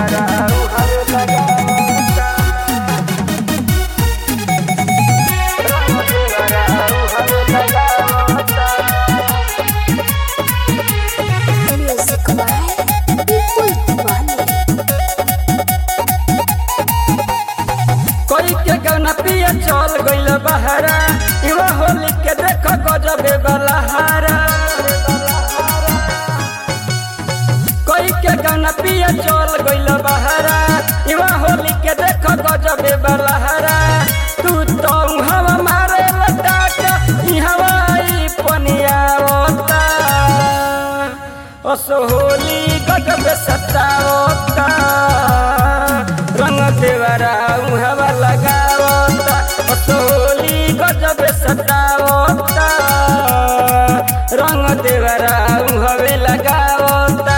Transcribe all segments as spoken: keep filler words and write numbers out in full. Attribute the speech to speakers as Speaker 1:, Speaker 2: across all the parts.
Speaker 1: पिया चल गइल बहरा इवा होली के देख गजबे बलहारा कोई के गाना पिया चल गइल बहरा इवा होली के देख गजबे बलहारा तू तो हवा मारे लटाक ई हवाई पनिया होता ओस होली गजबे सतावता रंग देवरा हवा लगावता होली गजबे सतावता रंग देवरा हवे लगावता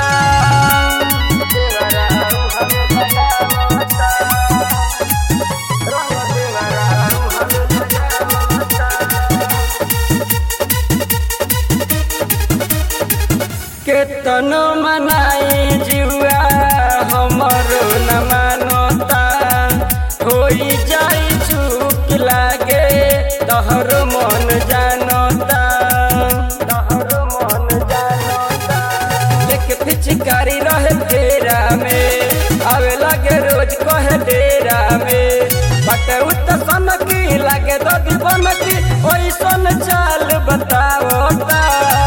Speaker 1: केतनो मनाई जुआ हमरो न मानता होई जाई चूक लागे तहर मन जानता तहर मन जानता देख पिचकारी रहे फेरा में आवे लागे रोज कहे डेरा में बट उत सन की लागे ददी बन की ओइसन चाल बतावता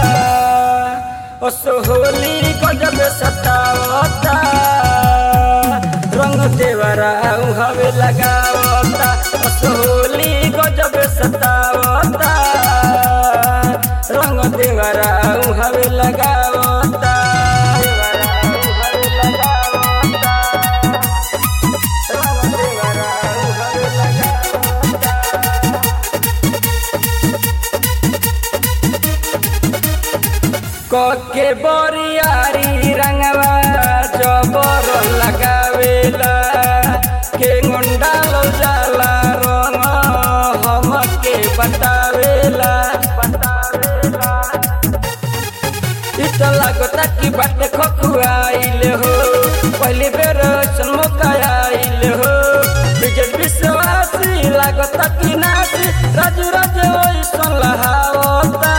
Speaker 1: ओस होली गजबे सतावता रंग देवरा हवे लगावता ओस होली गजबे सतावता रंग देवरा हवे लगावता कोके बोरियारी रंगवा जबर लगावेला के गुंडा लो जाला रंग हमके बतावेला बतावेला इत लागता कि बाटे खखुआइल हो पहली बेर सन मौका आइल हो विजय विश्वासी लागता कि नासी राजू राज ओइसन लहावता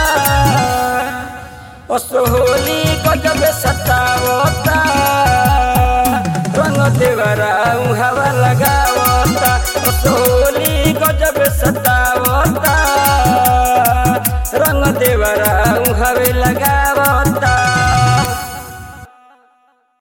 Speaker 1: ओस होली गजबे सतावता रंग देवरा हवा लगावता ओस होली गजबे सतावता रंग देवरा